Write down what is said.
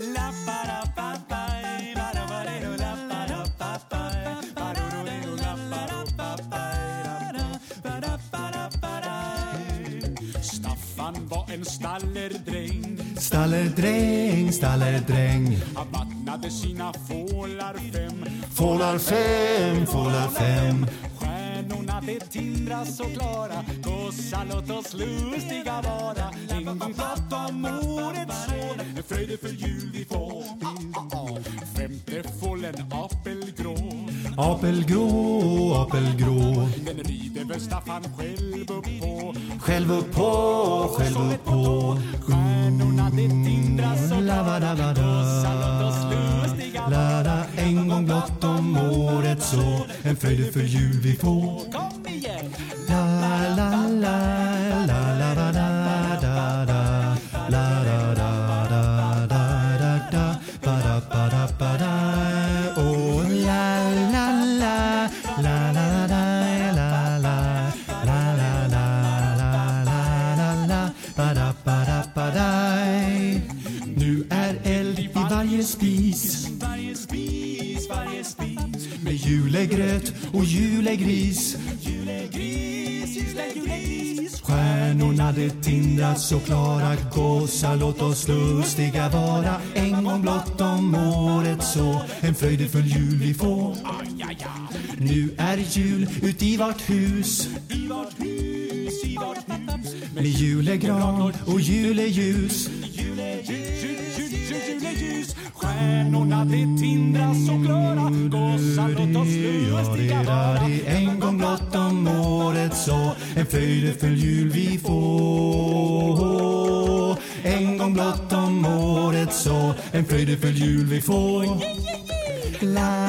Staffan var en stallerdräng. Stallerdräng. Han vattnade sina fålar 5. Fålar 5. Stjärnorna det tindrar så klara. Gossar låt oss lustiga vara. En gång klart om året så. En fröjde för jul vi får. 5:e fålen apelgrå. Apelgrå. Den rider väl Staffan själv upp på. Själv upp på. Stjärnorna det tindrar så klara. Gossar låt oss lustiga vara. En gång blott om året så. En fröjde för jul vi får. Kom igen! Nu är eld i varje spis. Med julegröt och julegris. Stjärnorna det tindrar så klara. Gåsar låt oss lustiga vara. En gång blott om året så. En fröjdefull jul vi får. Nu är jul ut i vart hus. Med julegran och juleljus. Stjärnorna det tindrar så klara. Gossar låt oss lustiga vara. En gång blott om året så. En fröjdefull jul vi får. En gång blott om året så. En fröjdefull jul vi får. La